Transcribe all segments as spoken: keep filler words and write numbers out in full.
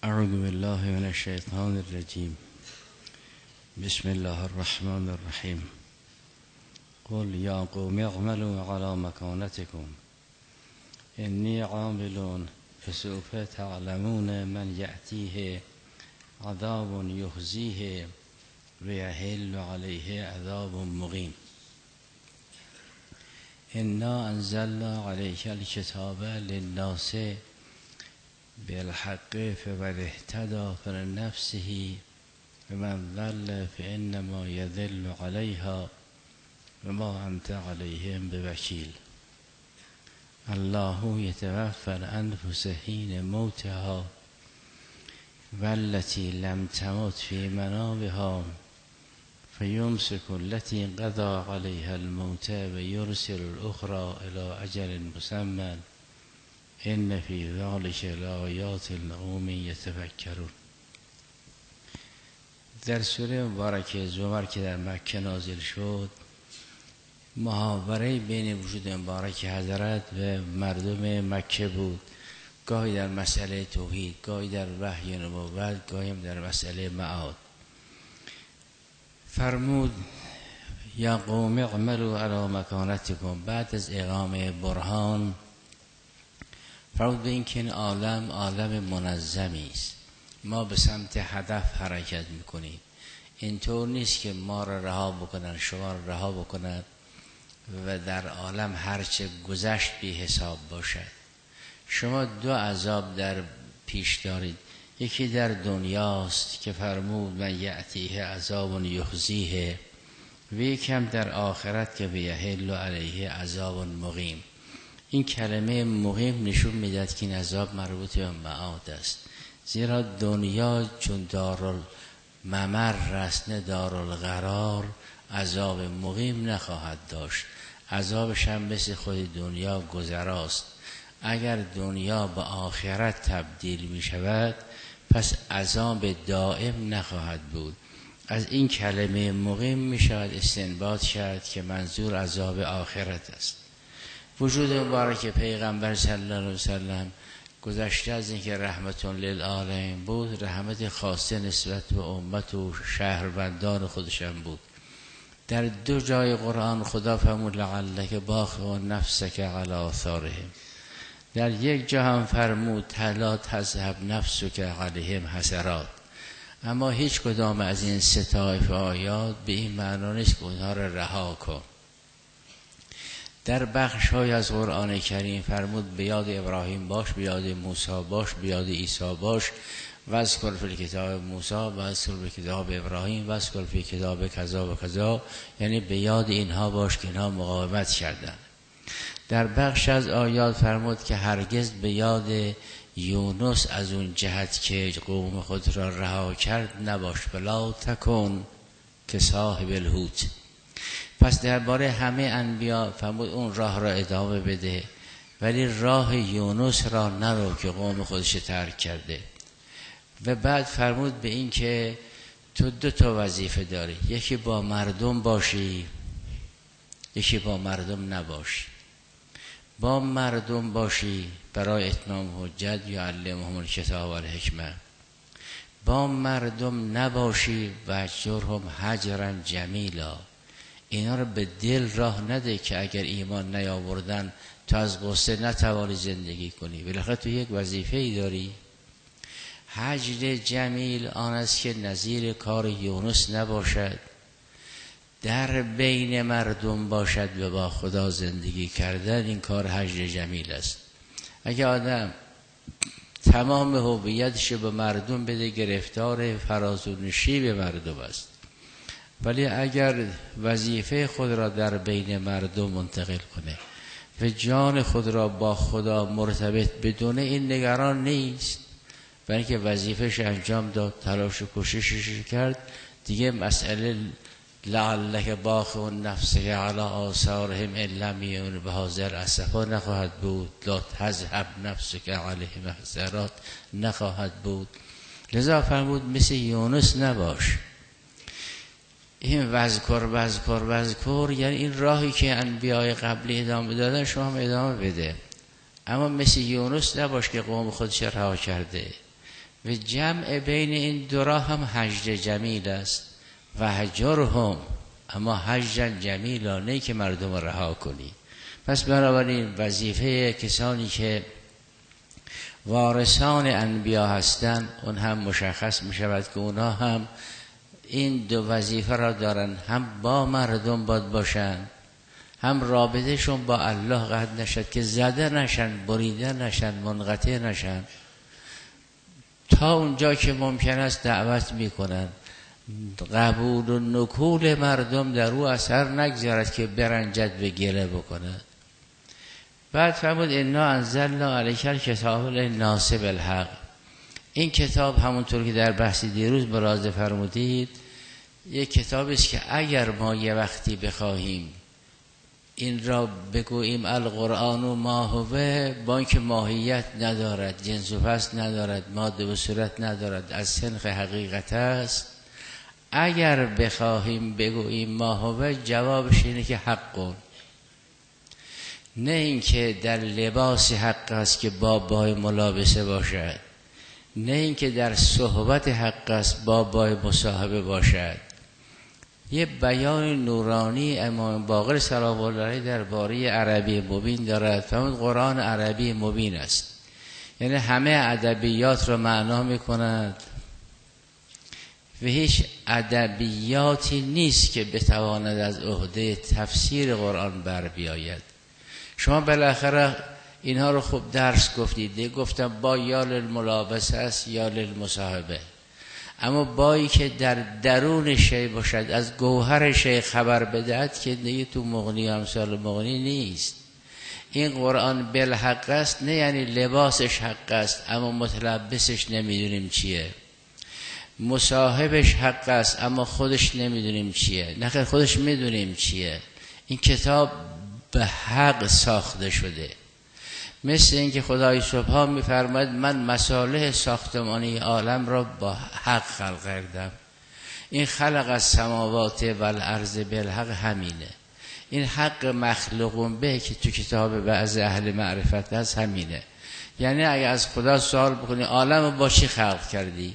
اعوذ بالله من الشیطان الرجیم. بسم الله الرحمن الرحیم. قل یا قوم اعملوا علی مکانتکم انی عامل فسوف تعلمون من یأتیه عذاب یخزیه و یحل علیه عذاب مقیم. انا انزلنا علیک الکتاب للناس بالحق فمن اهتدى فلنفسه ومن ضل فانما يضل عليها وما انت عليهم بوکیل. الله يتوفى الانفس حين موتها والتي لم تمت في منامها فيمسك التي قضى عليها الموت ويرسل الأخرى إلى أجل مسمى إن في ذلك لآیات لقوم یتفکرون. در سوره مبارکه زمر که در مکه نازل شد، محاوره بین وجود مبارک حضرت و مردم مکه بود. گاهی در مسئله توحید، گاهی در وحی نبوت، گاهی در مسئله معاد. فرمود یا قوم اعملوا علی مکانتکم. بعد از اقامه برهان فرمود به این که این عالم عالم منظمی است، ما به سمت هدف حرکت میکنیم. اینطور نیست که ما را رها بکنن، شما را رها بکنن و در عالم هرچه گذشت بی حساب باشد. شما دو عذاب در پیش دارید. یکی در دنیاست که فرمود من یأتیه عذاب یخزیه، و یکم در آخرت که بیحل علیه عذاب مقیم. این کلمه مقیم نشون میداد که این عذاب مربوط به معاد است، زیرا دنیا چون دارالممر است نه دارالقرار، عذاب مقیم نخواهد داشت. عذابش هم مثل خود دنیا گذراست. اگر دنیا به آخرت تبدیل می شود پس عذاب دائم نخواهد بود. از این کلمه مقیم می شود استنباط کرد که منظور عذاب آخرت است. وجود مبارک پیغمبر صلی الله علیه وسلم گذشته از اینکه رحمت للعالمین بود، رحمت خاصه نسبت به امت و شهروندان خودشان بود. در دو جای قرآن خدا فرمود لعلک باخع نفسک علی آثارهم. در یک جا هم فرمود لا تذهب نفسک علیهم حسرات. اما هیچ کدام از این سه طایفه آیات به این معنا نیست که اونها را رها کن. در بخش های از قرآن کریم فرمود به یاد ابراهیم باش، به یاد موسی باش، به یاد عیسی باش، واذکر فی الکتاب موسی و واذکر فی کتاب ابراهیم و واذکر فی کتاب کذا و کذا، یعنی به یاد اینها باش که اینها مقاومت کردند. در بخش از آیات فرمود که هرگز به یاد یونس از اون جهت که قوم خود را رها کرد نباش، فلا تکن که صاحب الحوت. پس درباره همه انبیا فرمود اون راه را ادامه بده، ولی راه یونس را نرو که قوم خودش ترک کرده. و بعد فرمود به این که تو دو تا وظیفه داری، یکی با مردم باشی، یکی با مردم نباشی. با مردم باشی برای اتمام حجت یعلمهم الکتاب و الحکمه. با مردم نباشی و اهجرهم هجرا جمیلا. اینا رو به دل راه نده که اگر ایمان نیاوردن تو از غصه نتوانی زندگی کنی. بالاخره تو یک وظیفه ای داری. هجر جمیل آن است که نظیر کار یونس نباشد، در بین مردم باشد و با خدا زندگی کردن. این کار هجر جمیل است. اگه آدم تمام هویتش به مردم بده گرفتار فرازونشی به مردم است، ولی اگر وظیفه خود را در بین مردم منتقل کنه و جان خود را با خدا مرتبط بدونه، این نگران نیست، برای اینکه وظیفهش انجام داد، تلاش و کوششش کرد. دیگه مسئله لعلک باخع نفسک علی آثارهم ان لم یؤمنوا بهذا الاسفا نخواهد بود. لا تذهب نفسک علیهم حسرات نخواهد بود. لذا فرمود مثل یونس نباش. این وذکر وذکر وذکر یعنی این راهی که انبیای قبلی ادامه دادن شما هم ادامه بده، اما مثل یونس نباش که قوم خودش رها کرده. و جمع بین این دو را هم هجر جمیل است و هجرهم، اما هجر جمیلا، نه که مردم رها کنی. پس بنابراین وظیفه کسانی که وارثان انبیا هستند اون هم مشخص می شود که اونا هم این دو وظیفه را دارن، هم با مردم باید باشن، هم رابطهشون با الله قطع نشد که زده نشن، بریده نشن، منقطع نشن. تا اونجا که ممکن است دعوت میکنن، قبول و نکول مردم در او اثر نگذارد که برنجد به گله بکنه. بعد فرمود انا انزلنا علیک الکتاب للناس بالحق. این کتاب همونطور که در بحث دیروز ملاحظه فرمودید یک کتابی است که اگر ما یه وقتی بخواهیم این را بگوییم القرآن و ما هو، با اینکه ماهیت ندارد، جنس و فصل ندارد، ماده و صورت ندارد، از سنخ حقیقت است، اگر بخواهیم بگوییم ما هو، جوابش اینه که حقون، نه اینکه در لباس حق است که با بای ملابسه باشد، نه اینکه در صحبت حق است با بای مصاحبه باشد. یه بیان نورانی امام باقر سلام الله علیه درباره عربی مبین دارد. فرمود قرآن عربی مبین است، یعنی همه ادبیات رو معنا میکند و هیچ ادبیاتی نیست که بتواند از عهده تفسیر قرآن بر بیاید. شما بالاخره اینها رو خوب درس گفتید، گفتم با یا للملابسه است یا للمصاحبه، اما بایی که در درون شی باشد، از گوهر شی خبر بدهد، که دیگه تو مغنی و امثال مغنی نیست. این قرآن بالحق است، نه یعنی لباسش حق است اما متلبسش نمیدونیم چیه، مصاحبش حق است اما خودش نمیدونیم چیه. نه خودش میدونیم چیه. این کتاب به حق ساخته شده. مثل اینکه خدای سبحان میفرماید من مصالح ساختمانی عالم را با حق خلق کردم. این خلق از سماوات و الارض بالحق همینه. این حق مخلوقون به که تو کتاب بعض اهل معرفت هست همینه. یعنی اگه از خدا سوال بکنی عالم با چی خلق کردی؟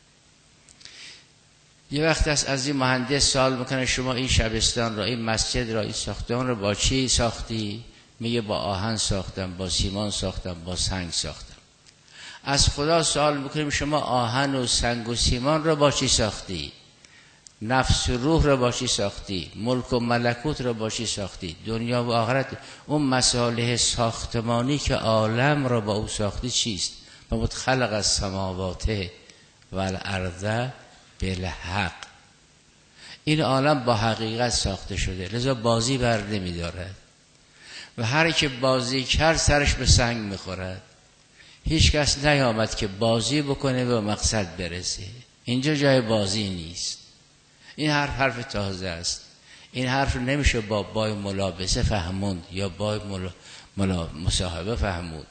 یه وقت است از این مهندس سوال میکنه شما این شبستان را، این مسجد را، این ساختمان را با چی ساختی؟ میگه با آهن ساختم، با سیمان ساختم، با سنگ ساختم. از خدا سوال میکنیم شما آهن و سنگ و سیمان را با چی ساختی؟ نفس و روح را با چی ساختی؟ ملک و ملکوت را با چی ساختی؟ دنیا و آخرت، اون مصالح ساختمانی که عالم را با او ساختی چیست؟ فرمود خلق از سماوات و الارض بالحق. این عالم با حقیقت ساخته شده، لذا بازی بر نمیدارد و هر که بازی کرد سرش به سنگ میخورد. هیچ کس نیامد که بازی بکنه و مقصد برسه. اینجا جای بازی نیست. این حرف حرف تازه است. این حرف نمیشه با بای ملابسه فهموند یا بای ملا... ملا... مصاحبه فهمود.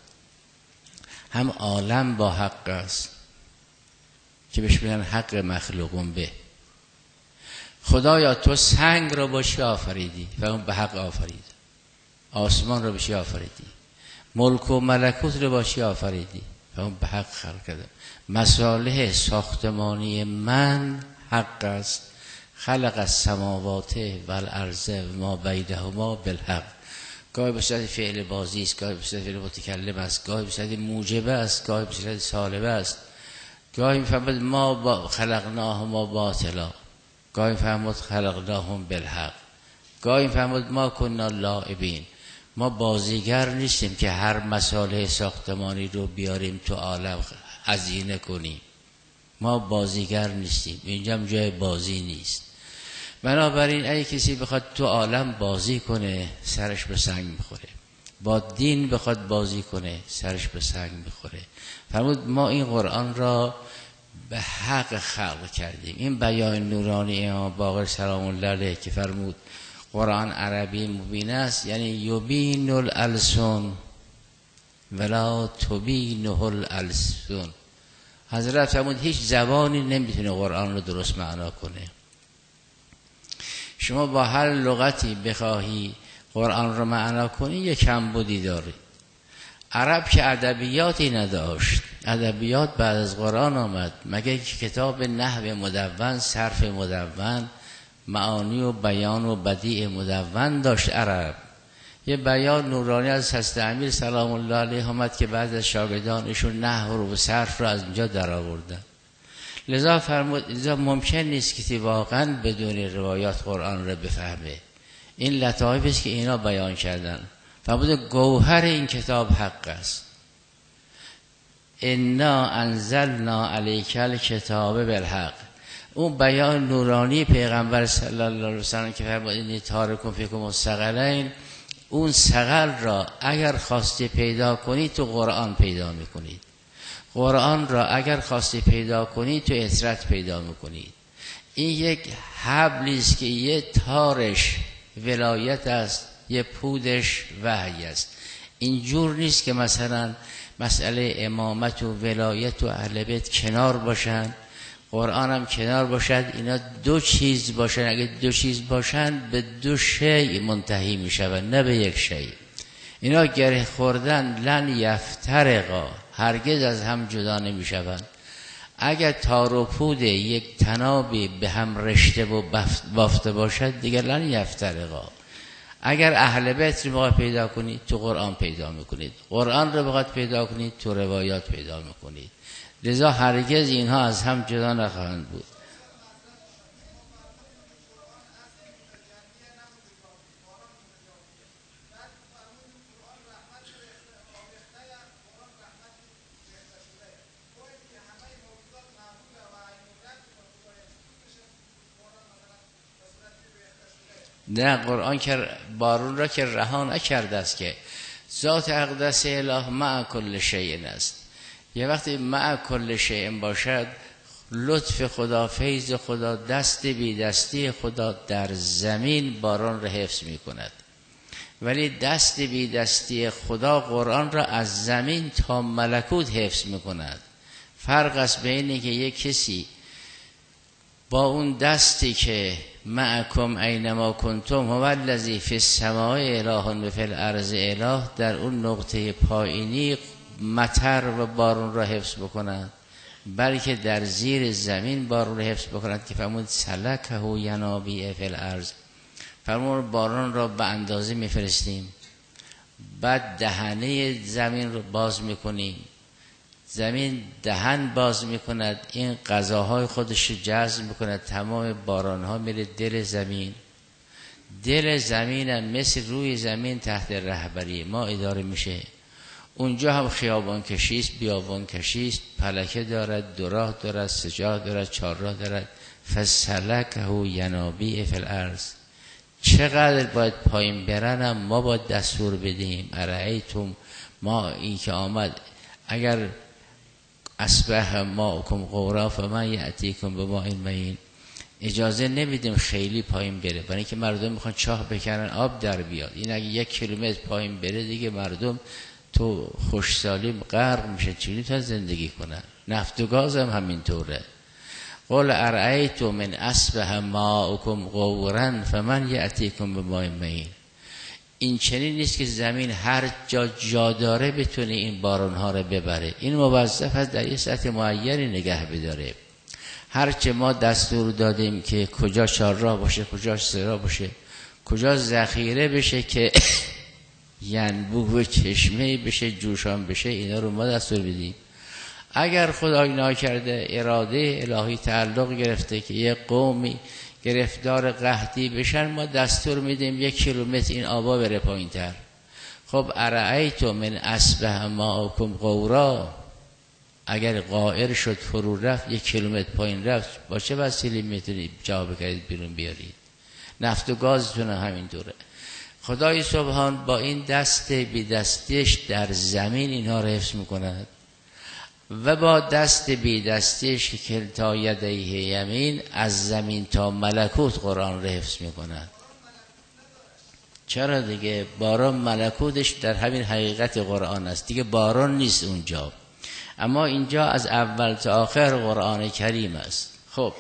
هم عالم با حق است که بهش میگن حق مخلوقون به. خدایا تو سنگ را با چی آفریدی؟ و اون به حق آفرید. آسمان را به چی آفریدی؟ ملک و ملکوت را با چی آفریدی؟ و اون به حق خلق کرده. مصالح ساختمانی من حق است. خلق السماوات و الارض و ما بینهما بالحق. گاهی به صورت فعل بازی است، گاهی به صورت فعل متکلم است، گاهی به صورت موجبه است، گاهی به صورت سالبه است. گاهی میفهمد ما با خلقناهما باطلا، گاهی میفهمد خلقناهم بالحق، گاهی میفهمد ما کنا لاعبین. ما بازیگر نیستیم که هر مصالح ساختمانی رو بیاریم تو عالم هزینه کنیم. ما بازیگر نیستیم. اینجا هم جای بازی نیست. بنابراین اگه کسی بخواد تو عالم بازی کنه سرش به سنگ میخوره. با دین بخواد بازی کنه سرش به سنگ میخوره. فرمود ما این قرآن را به حق خلق کردیم. این بیان نورانی امام باقر سلام الله علیه که فرمود قرآن عربی مبین است، یعنی یبین الالسن ولا تبینه الالسن. حضرت فرمود هیچ زبانی نمیتونه قرآن رو درست معنا کنه. شما با هر لغتی بخواهی قرآن رو معنا کنی یک کمبودی داری، عرب که ادبیاتی نداشت، ادبیات بعد از قرآن آمد، مگه کتاب نحو مدون، صرف مدون، معانی و بیان و بدیع مدون داشت عرب. یه بیان نورانی از حضرت امیر سلام الله علیه آمد که بعد از شاگردانشون نحو رو و صرف رو از اینجا در آوردن. لذا فرمود لذا ممکن نیست که واقعا بدون روایات قرآن رو بفهمه. این لطایفی است که اینا بیان کردن. فرمود گوهر این کتاب حق است. انا انزلنا علیک الکتاب بالحق. اون بیان نورانی پیغمبر صلی الله علیه و سلم که فرمود انی تارکم فیکم الثقلین، اون ثقل را اگر خواستی پیدا کنی تو قرآن پیدا میکنید، قرآن را اگر خواستی پیدا کنی تو اطرت پیدا میکنید. این یک حبلی است که یه تارش ولایت است، یه پودش وحی است. اینجور نیست که مثلا مسئله امامت و ولایت و اهل بیت کنار باشن، قرآن هم کنار باشد. اینا دو چیز باشن، اگه دو چیز باشن به دو شی منتهی می شود، نه به یک شی. اینا گره خوردن لن یفترقا، هرگز از هم جدا نمی شوند. اگر تار و پود یک تنابی به هم رشته و بافته باشد دیگر لن یفترقا. اگر اهل بیت رو بخواید پیدا کنید تو قرآن پیدا میکنید، قرآن رو بخواید پیدا کنید تو روایات پیدا میکنید. لذا هرگز اینها از هم جدا نخواهند بود. نه، قرآن که بارون را که رها نکرده است، که ذات اقدس اله مع کل شیء است. یه وقتی مع کل شیء باشد، لطف خدا، فیض خدا، دست بی دستی خدا در زمین باران را حفظ می کند. ولی دست بی دستی خدا قرآن را از زمین تا ملکوت حفظ می کند. فرق است بینی که یک کسی با اون دستی که معکم اینما کنتم هو الذی فی السماء اله و فی الارض اله، در اون نقطه پایینی مطر و بارون را حفظ بکند، بلکه در زیر زمین بارون را حفظ بکند که فرمود سلکه ینابیع فی الارض. فرمود بارون را به اندازه میفرستیم، بعد دهنه زمین رو باز میکنیم، زمین دهن باز میکند، این غذاهای خودش رو جذب میکند، تمام بارانها میره دل زمین. دل زمین هم مثل روی زمین تحت رهبری ما اداره میشه. اونجا هم خیابان کشیست، بیابان کشیست، پلکه دارد، دو راه دارد، سه جاه دارد، چهار راه دارد. فسلکه ینابیع فی الارض. چقدر باید پایین برنم ما باید دستور بدیم. ارایتم، ما این که آمد اگر اصبح ماءکم غورا فمن یأتیکم بماء معین، اجازه نمیدیم خیلی پایین بره، برای اینکه مردم میخوان چاه بکنن آب در بیاد. این اگه یک کیلومتر پایین بره دیگه مردم تو خوشسالی غرق میشه، چجوری تا زندگی کنن؟ نفت و گاز هم همینطوره. قل ارایتم من اصبح ماءکم غورا فمن یأتیکم بماء معین. این چنین نیست که زمین هر جا جا داره بتونه این بارانها رو ببره. این موظف هست در یه سطح معینی نگه بداره. هرچه ما دستور دادیم که کجا چهارراه باشه، کجا سه راه باشه، کجا ذخیره بشه که ینبوع چشمه بشه، جوشان بشه، اینا رو ما دستور بدیم. اگر خدای ناکرده اراده الهی تعلق گرفته که یه قومی گرفتار قحطی بشن، ما دستور میدیم یک کیلومتر این آبا بره پایین تر. خب ارایتم من اصبح ماءکم غورا، اگر غائر شد فرو رفت یک کیلومتر پایین رفت، با چه وسیله میتونید جا بکرید بیرون بیارید؟ نفت و گازتون همینطوره. خدای سبحان با این دست بی دستیش در زمین اینها رو حفظ میکند و با دست بی دستیش که کلتا یدیه یمین از زمین تا ملکوت قرآن رو حفظ میکند. چرا دیگه؟ باران ملکوتش در همین حقیقت قرآن است دیگه، باران نیست اونجا، اما اینجا از اول تا آخر قرآن کریم است. خب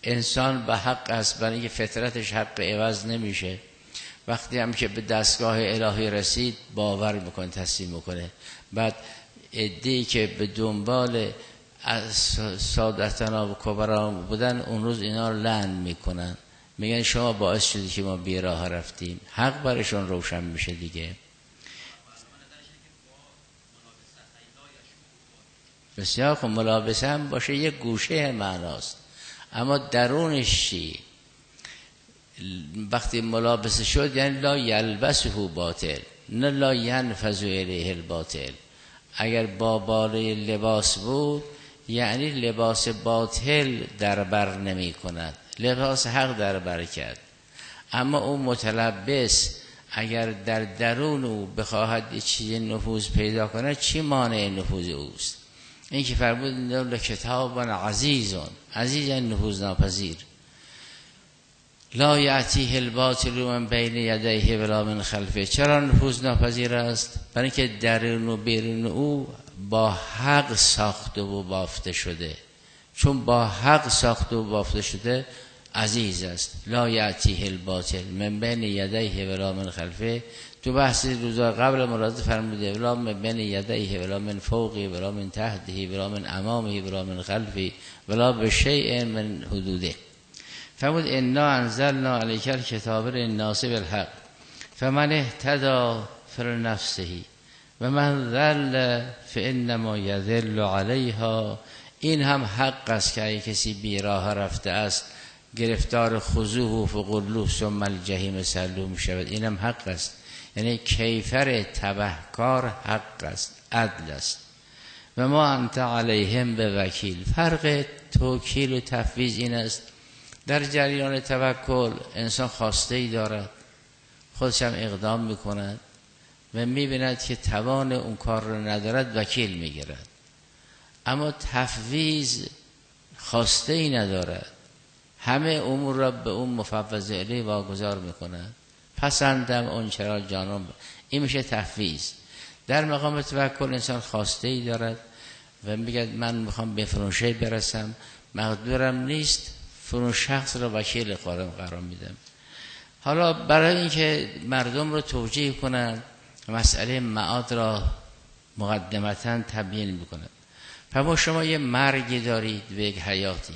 انسان به حق است، برای اینکه فطرتش حق عوض نمیشه. وقتی هم که به دستگاه الهی رسید باور میکنه، تسلیم میکنه. بعد عده‌ای که به دنبال سادتنا و کبرا بودن اون روز اینا رو لعن میکنن، میگن شما باعث شدی که ما بی راه رفتیم. حق برشون روشن میشه دیگه. بسیار خب، ملابسه هم باشه یک گوشه معناست، اما درونش چی؟ وقتی ملابسه شد یعنی لا یلبسه باطل، نه لا ینفذ الیه الباطل. اگر با باله لباس بود یعنی لباس باطل در بر نمی کند، لباس حق در بر کرد. اما اون متلبس اگر در درون او بخواهد یه چیزی نفوذ پیدا کنه، چی مانع نفوذ اوست؟ این که فرمود کتاب عزیزون، عزیز یعنی نفوذ ناپذیر. لا یأتیه الباطل من بین یدیه ولا من خلفه. چرا نفوذ ناپذیر است؟ برای اینکه درون و بیرون او با حق ساخته و بافته شده. چون با حق ساخته و بافته شده عزیز است. لا یأتیه الباطل من بین یدیه ولا من خلفه. تو بحث روزا قبل مراد فرموده ولا من بین یدیه ولا من فوقه ولا من تحته ولا من امامه ولا من خلفه ولا بشیء من حدوده. فرمود انا انزلنا علیک الکتاب للناس بالحق فمن اهتدی فلنفسه و من ضل فانما یضل علیها. این هم حق است که اگه کسی بی راه رفته است گرفتار خضوع فغلوه ثم الجحیم صلوه می شود. این هم حق است، یعنی کیفر تبهکار حق است، عدل است. و ما انت علیهم به وکیل. فرق توکیل و تفویض این است، در جریان توکل انسان خواسته ای دارد، خودش هم اقدام میکند و میبیند که توان اون کار رو ندارد، وکیل میگیرد. اما تفویض خواسته ای ندارد، همه امور را به اون مفوض الیه واگذار میکند. پسندم اون چرا جانم. این میشه تفویض. در مقام توکل انسان خواسته ای دارد و میگه من میخوام به فروشه برسم، مقدورم نیست، فرون شخص را وکیل قارم قرار میدم. حالا برای اینکه مردم رو توجیه کنند مسئله معاد را مقدمتا تبیین میکنند. فرمود شما یه مرگی دارید به یک حیاتی.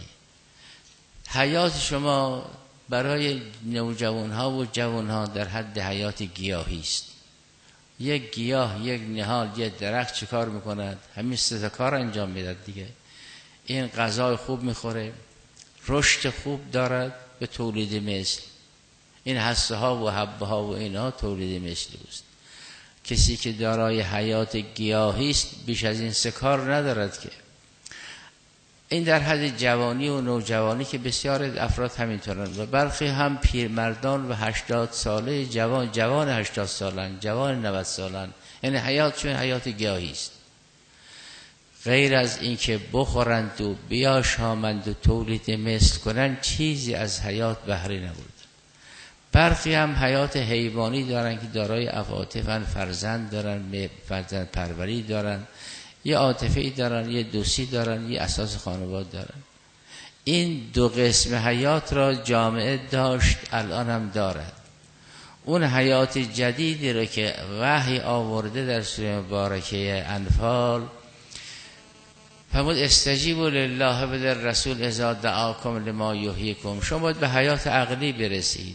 حیات شما برای نوجوانها و جوانها در حد حیات گیاهی است. یک گیاه، یک نهال، یک درخت چه کار میکند؟ همین سه تا کار انجام میداد دیگه. این غذای خوب میخوره، رشد خوب دارد به تولید مثل. این هسته ها و حبه ها و اینها تولید مثل است. کسی که دارای حیات گیاهی است بیش از این سه کار ندارد که. این در حد جوانی و نوجوانی که بسیار افراد همینطورند و برخی هم پیرمردان و هشتاد ساله جوان، جوان هشتاد سالن، جوان نود سالن. یعنی حیاتشون حیات گیاهی است. غیر از این که بخورند و بیاشامند و تولید مثل کنند چیزی از حیات بهره نبود. برخی هم حیات حیوانی دارن که دارای عواطفن، فرزند دارن، فرزند پروری دارن، یه عاطفه‌ای دارن، یه دوستی دارن، یه اساس خانواده دارن. این دو قسم حیات را جامعه داشت، الان هم دارد. اون حیات جدیدی را که وحی آورده در سوره مبارکه انفال فرمود استجیبوا لله و للرسول اذا دعاکم لما یحییکم. شما باید به حیات عقلی برسید.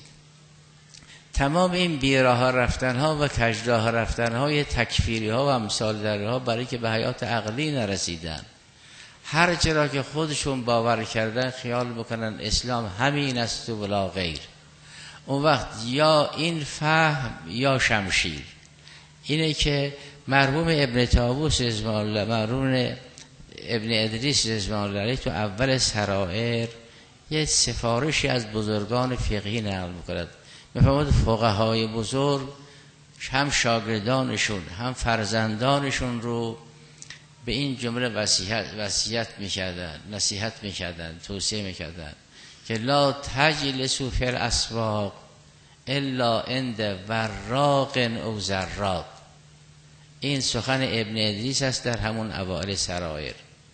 تمام این بیراه رفتن ها و کجراه رفتن های تکفیری ها و امثال در ها برای که به حیات عقلی نرسیدن. هر چرا که خودشون باور کردن خیال بکنن اسلام همین است و ولا غیر. اون وقت یا این فهم یا شمشیر. اینه که مرحوم ابن طاووس رضوان الله، مرحوم ابن ادریس رضوان الله علیه تو اول سرائر یه سفارشی از بزرگان فقهی نقل می‌کند. می‌فرماد فقهای بزرگ هم شاگردانشون هم فرزندانشون رو به این جمله وصیت وصیت می‌کردن، نصیحت می‌کردن، توصیه می‌کردن که لا تجلسوا فی الاسواق الا عند وراق او زراق. این سخن ابن ادریس است در همون اوائل سرائر.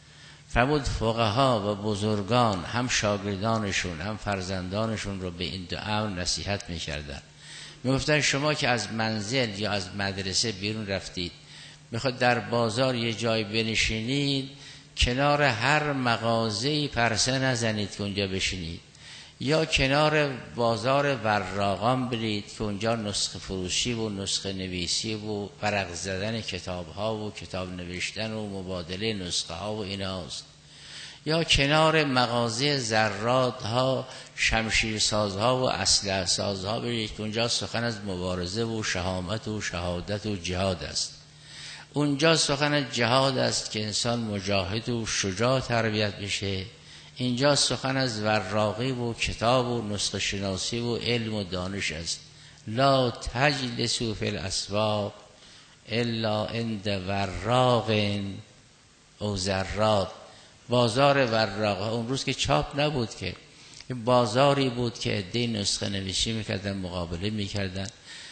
فرمود فقها و بزرگان هم شاگردانشون هم فرزندانشون رو به این دو امر نصیحت میکردن. میگفتن شما که از منزل یا از مدرسه بیرون رفتید، میخواد در بازار یه جای بنشینید، کنار هر مغازه‌ای پرسه نزنید که اونجا بشینید، یا کنار بازار وراقان برید که اونجا نسخه فروشی و نسخه نویسی و ورق زدن کتاب ها و کتاب نوشتن و مبادله نسخه ها و ایناست، یا کنار مغازه زراد ها، شمشیر ساز ها و اسلحه ساز ها برید که اونجا سخن از مبارزه و شهامت و شهادت و جهاد است. اونجا سخن از جهاد است که انسان مجاهد و شجاع تربیت بشه. اینجا سخن از وراقی و کتاب و نسخه شناسی و علم و دانش است. لا تجلسوا فی الاسواق الا عند وراق او زراد. بازار وراق، اون روز که چاپ نبود که، بازاری بود که عده نسخه نویسی میکردن، مقابله میکردن.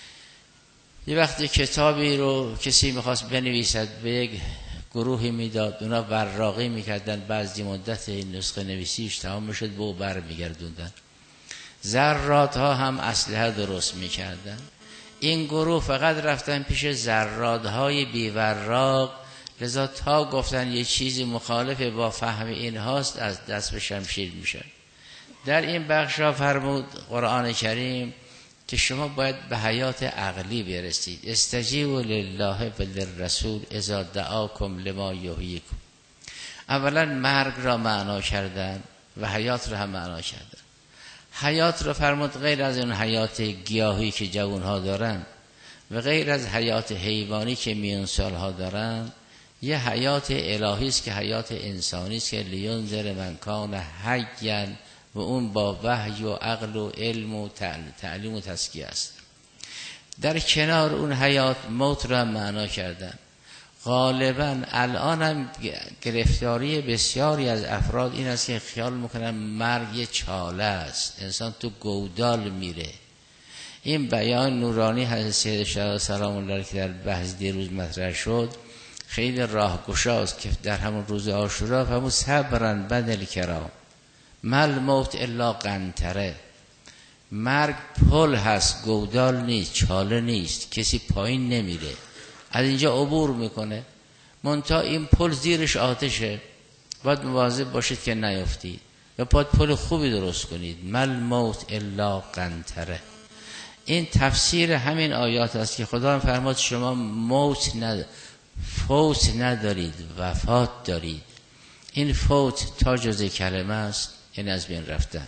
یه وقتی کتابی رو کسی میخواست بنویسد به یک گروهی میداد، اونا وراقی میکردن، بعضی مدت این نسخه نویسیش تمام میشد به او بر میگردوندن. زرات ها هم اسلحه درست میکردن. این گروه فقط رفتن پیش زرات های بی وراق، لذا تا گفتن یه چیزی مخالف با فهم این هاست از دست به شمشیر میشن. در این بخش ها فرمود قرآن کریم که شما باید به حیات عقلی برسید. استجیبوا لله و للرسول اذا دعاکم لما یحییکم. اولا مرگ را معنا کردن و حیات را هم معنا کردن. حیات را فرمود غیر از اون حیات گیاهی که جوانها دارن و غیر از حیات حیوانی که میون سالها دارن، یه حیات الهی است که حیات انسانی است که لینذر من کان حیا، و اون با وحی و عقل و علم و تعلیم و تزکیه است. در کنار اون حیات موت را معنا کردن. غالبا الان هم گرفتاری بسیاری از افراد این است که خیال میکنن مرگ یه چاله است، انسان تو گودال میره. این بیان نورانی حضرت سید شهدا سلام الله علیه که در بحث دیروز مطرح شد خیلی راهگشاست که در همون روز عاشورا فرمود صبرن بدل کرام مل موت الا قنطره. مرگ پل هست، گودال نیست، چاله نیست، کسی پایین نمیره، از اینجا عبور میکنه. منتها این پل زیرش آتشه، باید مواظب باشید که نیفتید و باید پل خوبی درست کنید. مل موت الا قنطره. این تفسیر همین آیات است که خدا فرمود شما موت ند... فوت ندارید، وفات دارید. این فوت تا جز کلمه است، این از بین رفتن.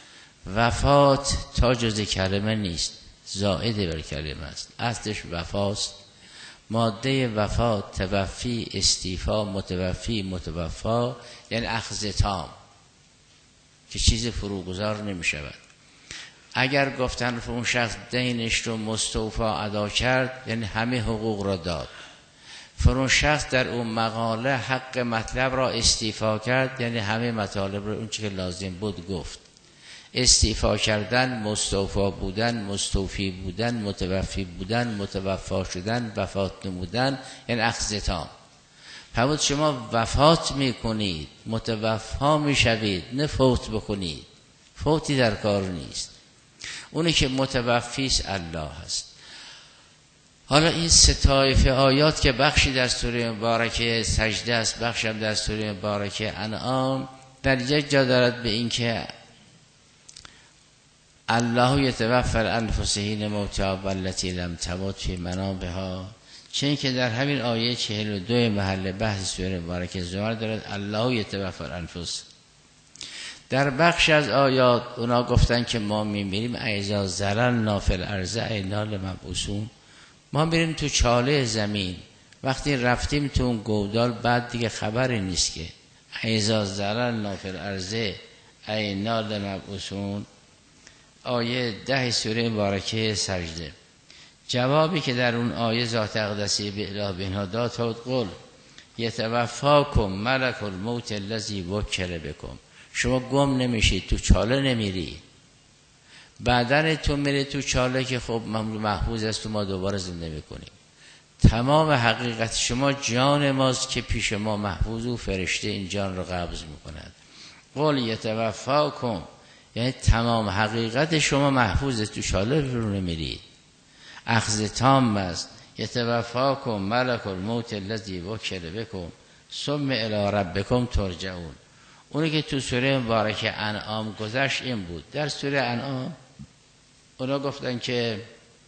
وفات تا جز کلمه نیست، زائد بر کلمه است، اصلش وفاست. ماده وفات، توفی، استیفا، متوفی، متوفا، یعنی اخذ تام که چیز فروگذار نمی شود. اگر گفتن اون شخص دینش رو مستوفا ادا کرد، یعنی همه حقوق را داد. فرون شخص در اون مقاله حق مطلب را استیفا کرد، یعنی همه مطالب را اون چی که لازم بود گفت. استیفا کردن، مستوفا بودن، مستوفی بودن، متوفی بودن، متوفا شدن، وفات نمودن، یعنی اخذ تام. فرمود شما وفات میکنید، متوفا میشوید، نه فوت بکنید. فوتی در کار نیست. اونی که متوفیست الله هست. حالا این سه طایفه آیات که بخشی در سوره مبارکه سجده است، بخشی هم در سوره مبارکه انعام، در یک جا دارد به این که الله یتوفی الانفس حین موتها والتی لم تمت فی منامها، چون که در همین آیه چهل و دو محل بحث سوره مبارکه زمر دارد الله یتوفی الانفس. در بخش از آیات اونا گفتن که ما میمیریم اذا ضللنا فی الارض انا لمبعوثون، ما میریم تو چاله زمین، وقتی رفتیم تو اون گودال بعد دیگه خبری نیست که اذا ضللنا فی الارض انا لمبعوثون. آیه ده سوره مبارکه سجده. جوابی که در اون آیه ذات اقدسی به اله بینها داد بود قل یتوفاکم ملک الموت الذی وکل بکم. شما گم نمیشید، تو چاله نمیری، بدن تو میره تو چاله که خب محفوظ است و ما دوباره زنده میکنیم. تمام حقیقت شما جان ماست که پیش ما محفوظ و فرشته این جان رو قبض میکند. قل یتوفاکم، یعنی تمام حقیقت شما محفوظه، تو شاله رو نمیرید. اخذ تام است. یتوفاکم ملک الموت الذی وکل بکم ثم الی ربکم ترجعون. اونی که تو سوره مبارکه انعام گذشت این بود. در سوره انعام اونا گفتن که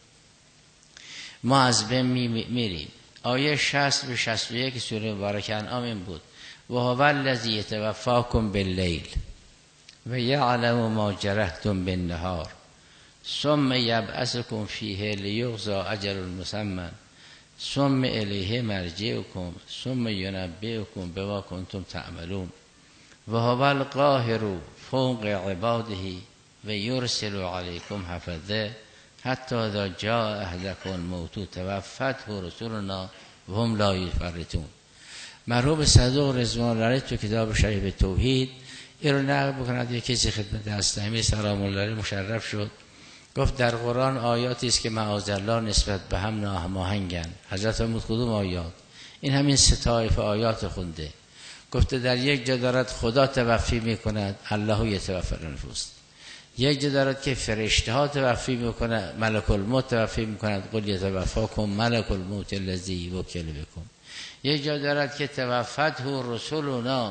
ما از بین میریم. آیه شصت به شصت و یک سوره مبارکه انعام این بود: و هو الذی یتوفاکم باللیل و یعلم ما جرحتم بالنهار ثم یبعثکم فیه لیقضی اجل مسمى ثم الیه مرجعکم ثم ینبئکم بما کنتم تعملون و هو القاهر فوق عباده و یرسل علیکم حفظه حتی اذا جاء احدکم الموت توفته رسلنا و هم لا یفرطون. مرحوم صدوق رضوان الله علیه تو کتاب شریف توحید این رو نقل بکند. یک کسی خدمت هستمی سلام الله علیه مشرف شد، گفت در قرآن آیاتی است که معاذالله نسبت به هم ناهماهنگن. حضرت فرمود کدوم آیات؟ این همین سه طایفه آیات خونده. گفته در یک جا دارد خدا توفی میکند، الله یتوفی الانفس. یک جا دارد که فرشته ها توفی میکنند، ملک الموت توفی میکند، قل یتوفاکم ملک الموت الذی وکل بکم. یک جا دارد که توفته رسولنا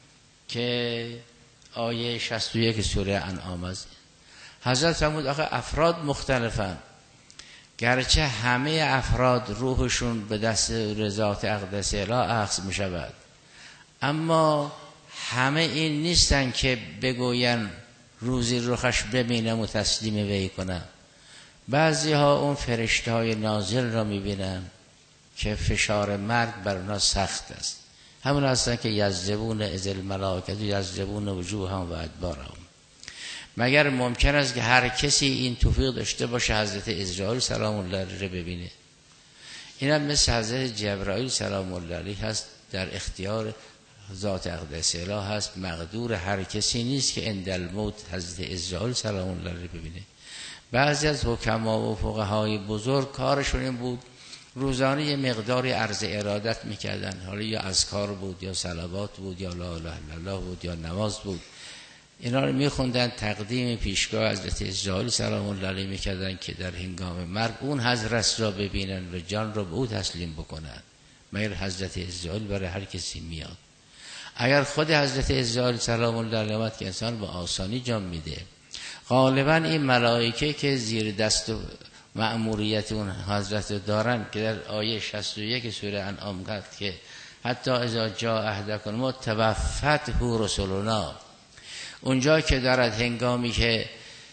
که آیه شصت و یک سوره انعام است. حضرت فرمود آخه افراد مختلفن، گرچه همه افراد روحشون به دست ذات اقدس اله اخذ می شود، اما همه این نیستن که بگوین روزی رخش ببینم و تسلیم وی کنم. بعضی ها اون فرشته های نازل را می بینن که فشار مرگ بر اونا سخت است. همون هستن که یذبون اذ الملائکه یذبون وجوههم و ادبارهم. مگر ممکن است که هر کسی این توفیق داشته باشه حضرت عزرائیل سلام الله علیه ببینه؟ این هم مثل حضرت جبرائیل سلام الله علیه هست، در اختیار ذات اقدس اله هست، مقدور هر کسی نیست که عند الموت حضرت عزرائیل سلام الله علیه ببینه. بعضی از حکما و فقهای بزرگ کارشون این بود روزانه یه مقداری عرض ارادت میکردن، حالا یا اذکار بود یا صلوات بود یا لا اله الا الله بود یا نماز بود، اینا رو میخوندن، تقدیم پیشگاه حضرت عزرائیل سلام الله علیه میکردن که در هنگام مرگ اون حضرت را ببینن و جان را به او تسلیم بکنن. مگر حضرت عزرائیل برای هر کسی میاد؟ اگر خود حضرت عزرائیل سلام الله علیه آمد که انسان به آسانی جان میده. غالبا این ملائکه که زیر دست و مأموریت اون حضرت دارن که در آیه شصت و یک سوره انعام گفت که حتی اذا جاء احدکم الموت توفته رسلنا، اونجا که دارد هنگامی که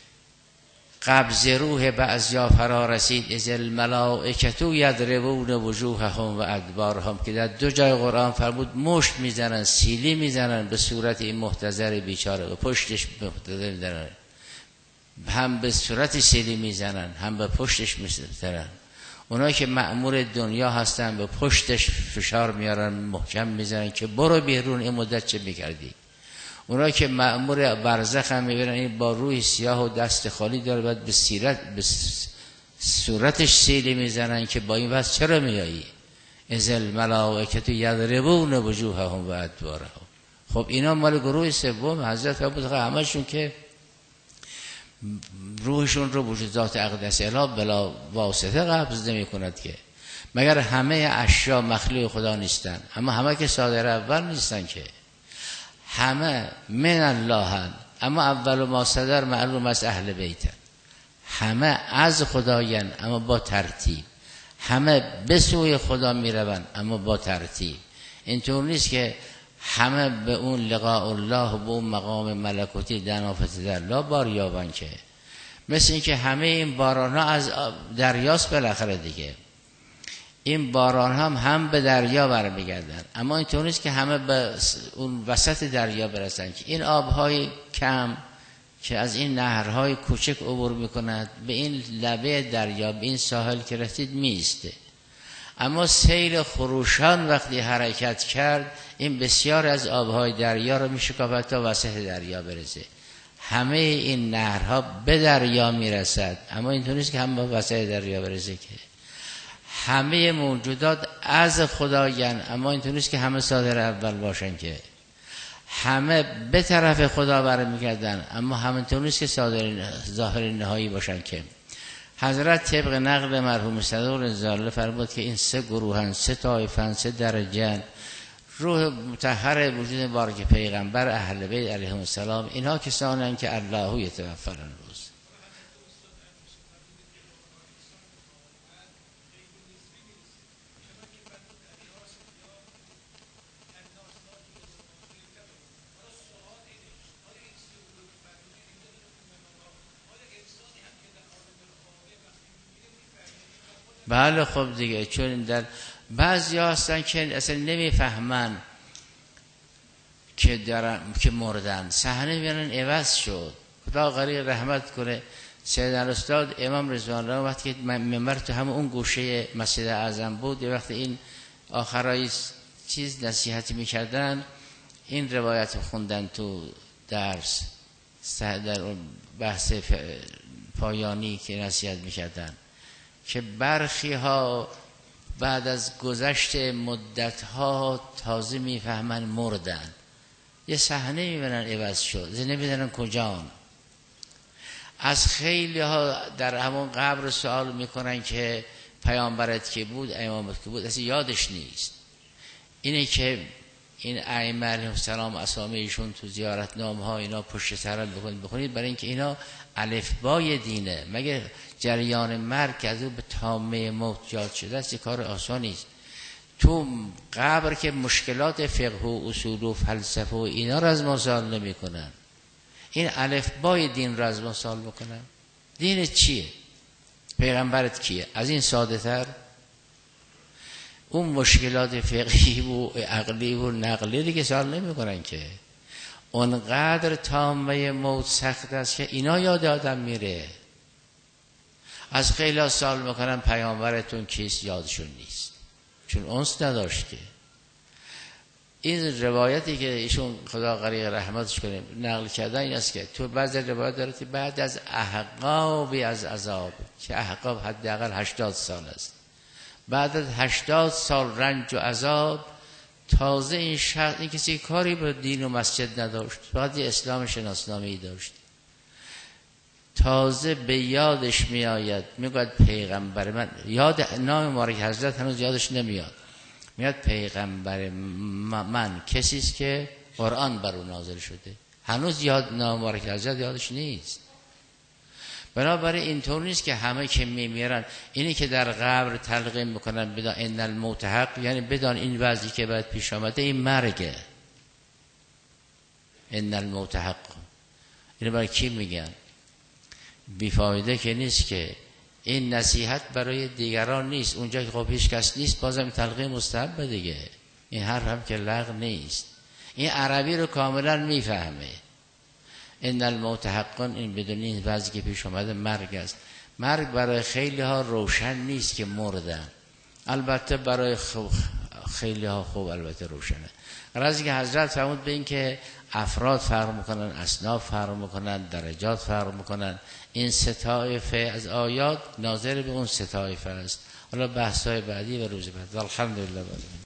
قبض روح بعضیا فرا رسید اذ الملائکه یضربون وجوههم و ادبارهم، که در دو جای قرآن فرمود مشت میزنن، سیلی میزنن به صورت این محتضر بیچاره و پشتش محتضر میزنن، هم به صورت سیلی میزنن هم به پشتش میزنن. اونا که مأمور دنیا هستن به پشتش فشار میارن، محکم میزنن که برو بیرون این مدت چه میکردی. اونا که مأمور برزخ هم میبرن این با روی سیاه و دست خالی داره، بعد به صورت به صورتش سیلی میزنن که با این واسه چرا میایی؟ اذ الملائکه یضربون وجوههم و ادبارهم. خب اینا مال گروه سوم حضرت بود، همشون که روحشون رو وجود ذات اقدس اله بلا واسطه قبض نمی کند که. مگر همه اشیا مخلوق خدا نیستن؟ اما همه که صادر اول نیستن که، همه من الله هن. اما اول ما صدر معلوم از اهل بیتن، همه از خداین اما با ترتیب، همه به سوی خدا می روند اما با ترتیب. اینطور نیست که همه به اون لقاء الله و به اون مقام ملکوتی دنافت در الله بار یابن، که مثل این که همه این باران ها از دریاست بالاخره دیگه. این باران هم هم به دریا برمیگردن، اما اینطور نیست که همه به اون وسط دریا برسن، که این آبهای کم که از این نهرهای کوچک عبور میکند به این لبه دریا، به این ساحل که رسید میسته. اما سیل خروشان وقتی حرکت کرد این بسیار از آبهای دریا رو میشکافد تا وسط دریا برسه. همه این نهرها به دریا میرسد، اما اینطور نیست که هم به وسط دریا برسه، که همه موجودات از خدایان، اما اینطور نیست که همه صادر اول باشن، که همه به طرف خدا برمیگردن، اما همینطور نیست که صادر ظاهر نهایی باشن. که حضرت طبق نقل مرحوم صدوق رضی فرمود که این سه گروهن، سه طایفن، سه درجهن. روح مطهر وجود مبارک پیغمبر اهل بیت علیهم السلام، اینها کسانن که الله یتوفی الانفس. بله خب دیگه، چون در بعضی ها هستن که اصلا نمیفهمن که دارن که مردن، صحنه میبینن عوض شد. خدا غریق رحمت کنه سید الاستاد امام رضوان الله، وقتی که منبر تو همه اون گوشه مسجد اعظم بود، وقتی این آخرای چیز نصیحتی میکردن، این روایت خوندن تو درس در بحث پایانی که نصیحت میکردن، که برخی ها بعد از گذشت مدت ها تازه میفهمن مردن. یه صحنه میبینن عوض شد، نمیدونن کجان. از خیلی ها در همون قبر سوال میکنن که پیامبرت که بود، امامت که بود، اصلا یادش نیست. اینه که این ائمه علیهم السلام اسامیشون تو زیارت نامه ها اینا پشت سر بخونید بخونید برای اینکه اینا الفبای دینه. مگه جریان مرگ از او به تامه موت یاد شده است؟ کار آسانی است. تو قبر که مشکلات فقه و اصول و فلسفه و اینا را از ما سوال نمی کنن، این الفبای دین را از ما سوال بکنن. دین چیه؟ پیغمبرت کیه؟ از این ساده تر؟ اون مشکلات فقهی و عقلی و نقلی دیگه سوال نمی کنن که. اونقدر تامه موت سخت است که اینا یاد آدم میره. از خیلی سوال میکنن پیامبرتون کیست؟ یادشون نیست، چون اونس نداشت. که این روایتی که ایشون خدا غریق رحمتش کنه نقل کردن این است که تو بعضی روایت داره که بعد از احقابی از عذاب، که احقاب حداقل هشتاد سال است، بعد از هشتاد سال رنج و عذاب تازه این شخص، این کسی کاری به دین و مسجد نداشت، فقط یه اسلام شناسنامه‌ای داشت، تازه به یادش میآید، میگوید پیغمبر من، یاد نام مبارک حضرت هنوز یادش نمیاد، میاد پیغمبر من کسی است که قرآن بر او نازل شده، هنوز یاد نام مبارک حضرت یادش نیست. بنابراین اینطور نیست که همه که میمیرن اینی که در قبر تلقین میکنن بدان ان الموت حق، یعنی بدان این وضعی که باید پیش آمده این مرگه. ان الموت حق اینو برای کی میگن؟ بیفایده که نیست که. این نصیحت برای دیگران نیست، اونجا که خب هیچ کس نیست بازم تلقین مستحب دیگه. این حرف هم که لغو نیست، این عربی رو کاملا میفهمه. ان الموت حق، این بدون این وضعی که پیش اومده مرگ است. مرگ برای خیلی ها روشن نیست که مردن، البته برای خیلی ها خوب البته روشنه. غرضی که حضرت فرمود به این که افراد فرق میکنن، اصناف فرق میکنن، درجات فرق میکنن. این سه طایفه از آیات ناظر به اون سه طایفه است. حالا بحث‌های بعدی و روز بعد. الحمدلله.